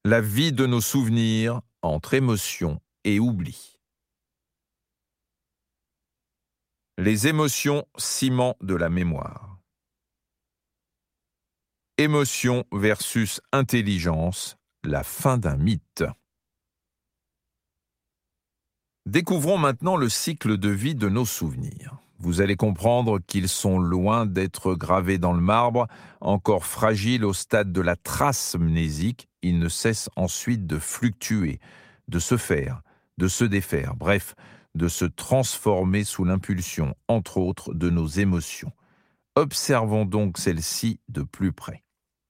La vie de nos souvenirs entre émotion et oubli. Les émotions, ciment de la mémoire. Émotion versus intelligence, la fin d'un mythe. Découvrons maintenant le cycle de vie de nos souvenirs. Vous allez comprendre qu'ils sont loin d'être gravés dans le marbre, encore fragiles au stade de la trace mnésique, ils ne cessent ensuite de fluctuer, de se faire, de se défaire, bref, de se transformer sous l'impulsion, entre autres, de nos émotions. Observons donc celles-ci de plus près.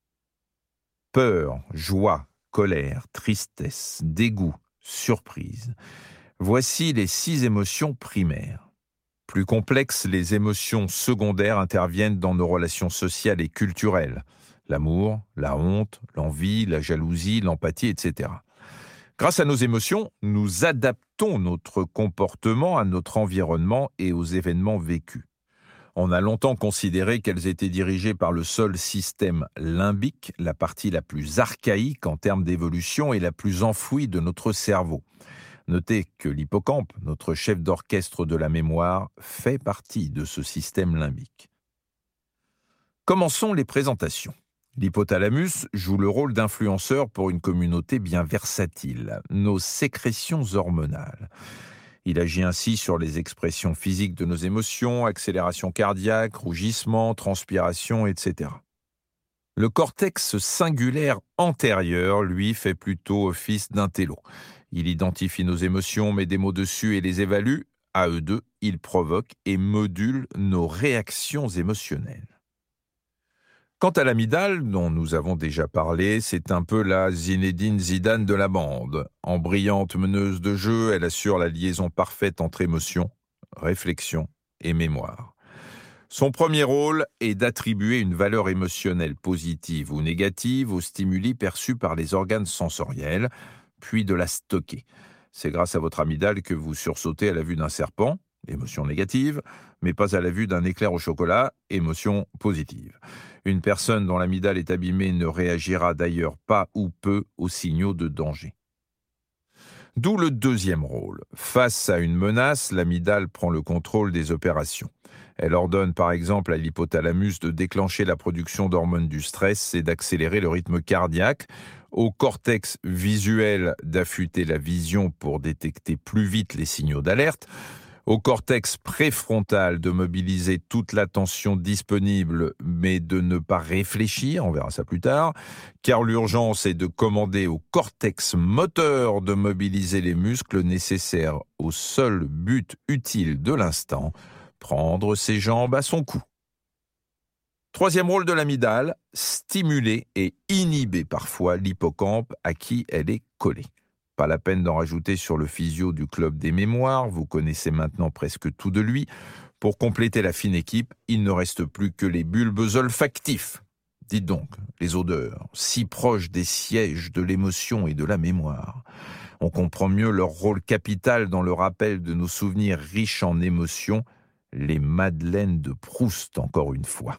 Peur, joie, colère, tristesse, dégoût, surprise. Voici les 6 émotions primaires. Plus complexes, les émotions secondaires interviennent dans nos relations sociales et culturelles. L'amour, la honte, l'envie, la jalousie, l'empathie, etc. Grâce à nos émotions, nous adaptons notre comportement à notre environnement et aux événements vécus. On a longtemps considéré qu'elles étaient dirigées par le seul système limbique, la partie la plus archaïque en termes d'évolution et la plus enfouie de notre cerveau. Notez que l'hippocampe, notre chef d'orchestre de la mémoire, fait partie de ce système limbique. Commençons les présentations. L'hypothalamus joue le rôle d'influenceur pour une communauté bien versatile, nos sécrétions hormonales. Il agit ainsi sur les expressions physiques de nos émotions, accélération cardiaque, rougissement, transpiration, etc. Le cortex singulaire antérieur, lui, fait plutôt office d'intello. Il identifie nos émotions, met des mots dessus et les évalue. À eux deux, il provoque et module nos réactions émotionnelles. Quant à l'amygdale, dont nous avons déjà parlé, c'est un peu la Zinedine Zidane de la bande. En brillante meneuse de jeu, elle assure la liaison parfaite entre émotion, réflexion et mémoire. Son premier rôle est d'attribuer une valeur émotionnelle positive ou négative aux stimuli perçus par les organes sensoriels, puis de la stocker. C'est grâce à votre amygdale que vous sursautez à la vue d'un serpent, émotion négative, mais pas à la vue d'un éclair au chocolat, émotion positive. Une personne dont l'amygdale est abîmée ne réagira d'ailleurs pas ou peu aux signaux de danger. D'où le deuxième rôle. Face à une menace, l'amygdale prend le contrôle des opérations. Elle ordonne par exemple à l'hypothalamus de déclencher la production d'hormones du stress et d'accélérer le rythme cardiaque, au cortex visuel d'affûter la vision pour détecter plus vite les signaux d'alerte, au cortex préfrontal de mobiliser toute l'attention disponible mais de ne pas réfléchir, on verra ça plus tard, car l'urgence est de commander au cortex moteur de mobiliser les muscles nécessaires au seul but utile de l'instant, prendre ses jambes à son cou. Troisième rôle de l'amygdale, stimuler et inhiber parfois l'hippocampe à qui elle est collée. Pas la peine d'en rajouter sur le physio du club des mémoires, vous connaissez maintenant presque tout de lui. Pour compléter la fine équipe, il ne reste plus que les bulbes olfactifs. Dites donc, les odeurs, si proches des sièges de l'émotion et de la mémoire. On comprend mieux leur rôle capital dans le rappel de nos souvenirs riches en émotions, les madeleines de Proust encore une fois.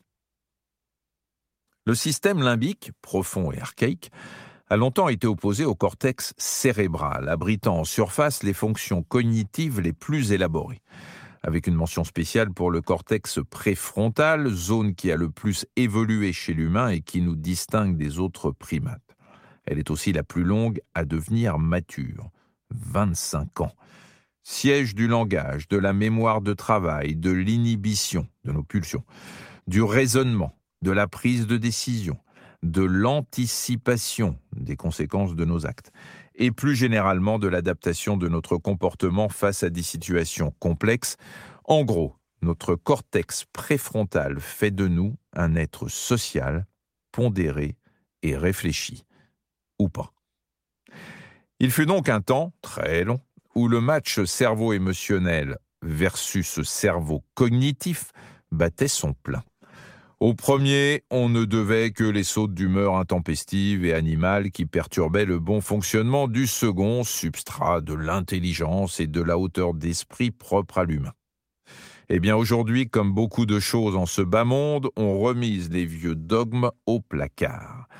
Le système limbique, profond et archaïque, a longtemps été opposé au cortex cérébral, abritant en surface les fonctions cognitives les plus élaborées, avec une mention spéciale pour le cortex préfrontal, zone qui a le plus évolué chez l'humain et qui nous distingue des autres primates. Elle est aussi la plus longue à devenir mature, 25 ans. Siège du langage, de la mémoire de travail, de l'inhibition, de nos pulsions, du raisonnement, de la prise de décision, de l'anticipation des conséquences de nos actes, et plus généralement de l'adaptation de notre comportement face à des situations complexes. En gros, notre cortex préfrontal fait de nous un être social, pondéré et réfléchi, ou pas. Il fut donc un temps, très long, où le match cerveau émotionnel versus cerveau cognitif battait son plein. Au premier, on ne devait que les sautes d'humeur intempestives et animales qui perturbaient le bon fonctionnement du second, substrat de l'intelligence et de la hauteur d'esprit propre à l'humain. Eh bien aujourd'hui, comme beaucoup de choses en ce bas monde, on remise les vieux dogmes au placard.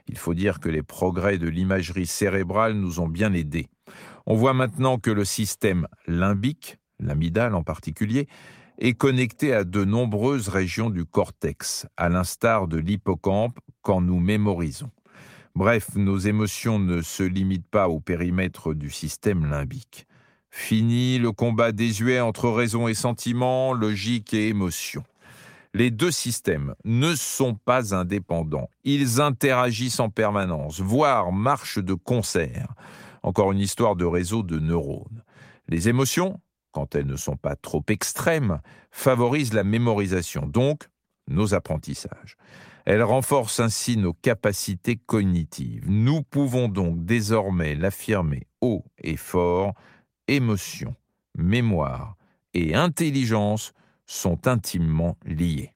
Il faut dire que les progrès de l'imagerie cérébrale nous ont bien aidés. On voit maintenant que le système limbique, l'amygdale en particulier, est connecté à de nombreuses régions du cortex, à l'instar de l'hippocampe quand nous mémorisons. Bref, nos émotions ne se limitent pas au périmètre du système limbique. Fini le combat désuet entre raison et sentiment, logique et émotion. Les deux systèmes ne sont pas indépendants. Ils interagissent en permanence, voire marchent de concert. Encore une histoire de réseau de neurones. Les émotions, quand elles ne sont pas trop extrêmes, favorisent la mémorisation, donc nos apprentissages. Elles renforcent ainsi nos capacités cognitives. Nous pouvons donc désormais l'affirmer haut et fort, émotion, mémoire et intelligence sont intimement liées.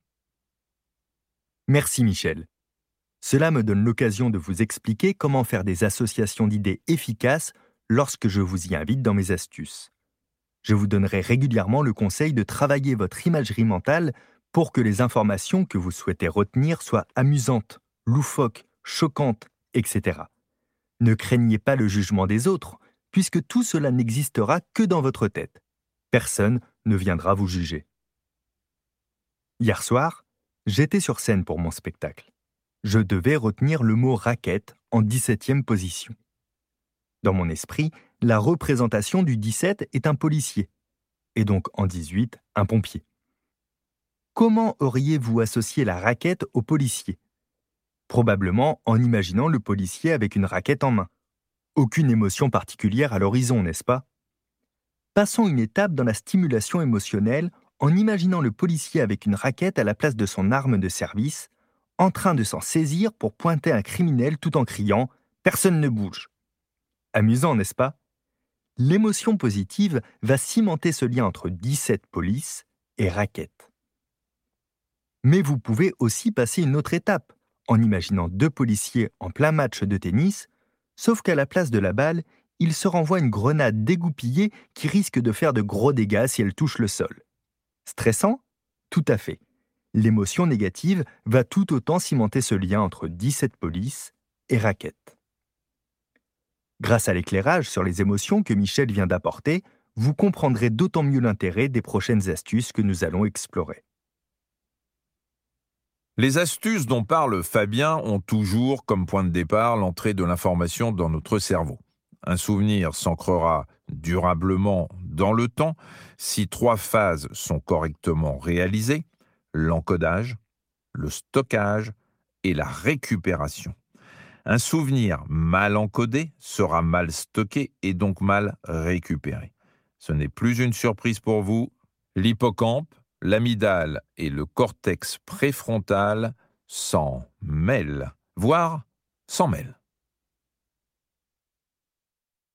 Merci Michel. Cela me donne l'occasion de vous expliquer comment faire des associations d'idées efficaces lorsque je vous y invite dans mes astuces. Je vous donnerai régulièrement le conseil de travailler votre imagerie mentale pour que les informations que vous souhaitez retenir soient amusantes, loufoques, choquantes, etc. Ne craignez pas le jugement des autres, puisque tout cela n'existera que dans votre tête. Personne ne viendra vous juger. Hier soir, j'étais sur scène pour mon spectacle. Je devais retenir le mot raquette en 17e position. Dans mon esprit, la représentation du 17 est un policier, et donc en 18, un pompier. Comment auriez-vous associé la raquette au policier ? Probablement en imaginant le policier avec une raquette en main. Aucune émotion particulière à l'horizon, n'est-ce pas ? Passons une étape dans la stimulation émotionnelle en imaginant le policier avec une raquette à la place de son arme de service, en train de s'en saisir pour pointer un criminel tout en criant « Personne ne bouge ». Amusant, n'est-ce pas ? L'émotion positive va cimenter ce lien entre 17 police et raquette. Mais vous pouvez aussi passer une autre étape, en imaginant deux policiers en plein match de tennis, sauf qu'à la place de la balle, ils se renvoient une grenade dégoupillée qui risque de faire de gros dégâts si elle touche le sol. Stressant ? Tout à fait. L'émotion négative va tout autant cimenter ce lien entre 17 police et raquette. Grâce à l'éclairage sur les émotions que Michel vient d'apporter, vous comprendrez d'autant mieux l'intérêt des prochaines astuces que nous allons explorer. Les astuces dont parle Fabien ont toujours comme point de départ l'entrée de l'information dans notre cerveau. Un souvenir s'ancrera durablement dans le temps si 3 phases sont correctement réalisées: l'encodage, le stockage et la récupération. Un souvenir mal encodé sera mal stocké et donc mal récupéré. Ce n'est plus une surprise pour vous, l'hippocampe, l'amygdale et le cortex préfrontal s'en mêlent, voire s'en mêlent.